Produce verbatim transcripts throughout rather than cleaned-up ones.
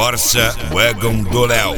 Corsa Wagon do Léo.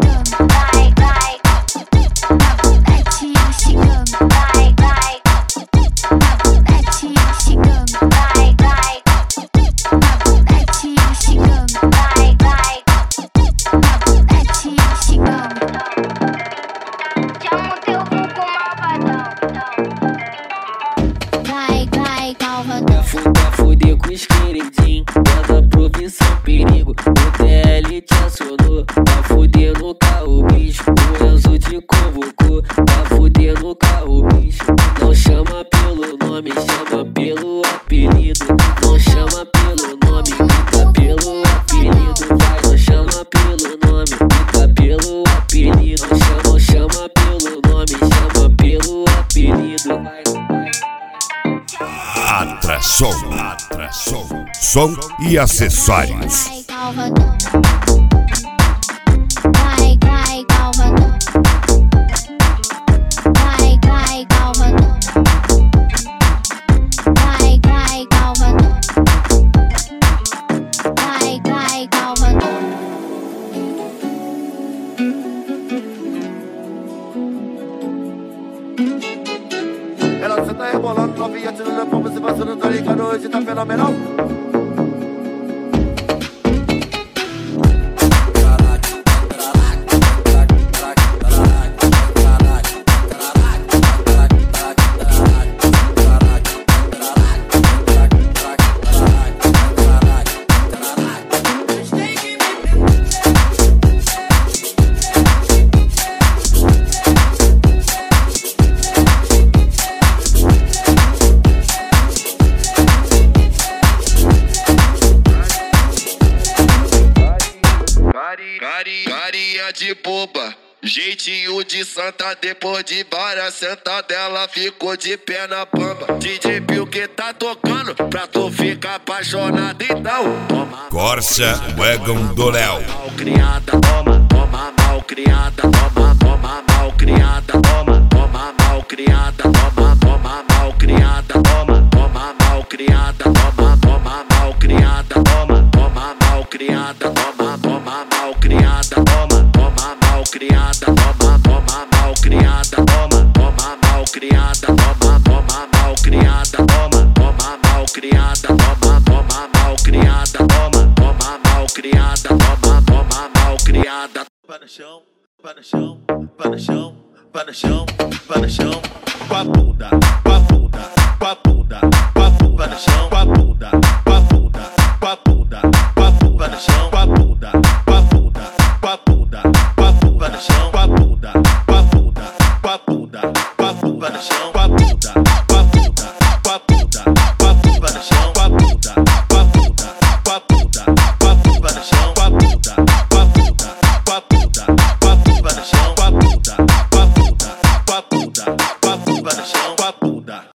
Pra fuder com os queridinhos, toda profissão perigo. O T L te acionou, pra fuder no carro bicho. O Enzo te convocou, pra fuder no carro bicho. Não chama pelo nome, chama pelo apelido. Não chama pelo nome, fica pelo apelido. Vai, não chama pelo nome, fica pelo apelido. Não chama, chama pelo nome, chama pelo apelido. Vai, vai. Atração, atração, som e acessórios. Vai, vai, Calvadão. Vai, vai, Calvadão. Vai, vai, Calvadão. Vai, vai, Calvadão. Ela senta rebolando, novinha tirando a pomba, se passando, tá ligado, hoje tá fenomenal. Carinha de boba, jeitinho de santa. Depois de várias sentadela, ficou de pé na bamba. D J Bill que tá tocando, pra tu ficar apaixonado então. Toma Corsa Wagon do Léo. mal criada, toma, toma mal criada, toma, toma mal criada, toma, toma mal criada, toma, toma mal criada, toma, toma mal criada, toma, toma mal criada, toma, toma mal criada, toma, toma mal criada, toma, toma mal criada, toma, toma mal criada, toma, toma mal criada, toma, toma mal criada, toma, toma mal criada, toma, toma mal criada, toma, toma mal criada, toma, toma mal criada. Pé no chão, pé no chão, pé no chão, pé no chão, pé no chão, com a bunda, com a bunda, com a bunda, com a bunda, pé no chão, com a bunda, com a bunda, com a bunda, com a bunda, pé no chão, com a bunda, com a bunda, com a bunda, com a bunda, pé no chão, com a bunda, com a bunda, com a bunda, com a bunda, pé no chão, com a bunda, com a bunda, com a bunda, com a bunda, pé no chão, com a bunda, com a bunda, com a bunda, com a bunda, pé no chão, com a bunda, com a bunda, com a bunda.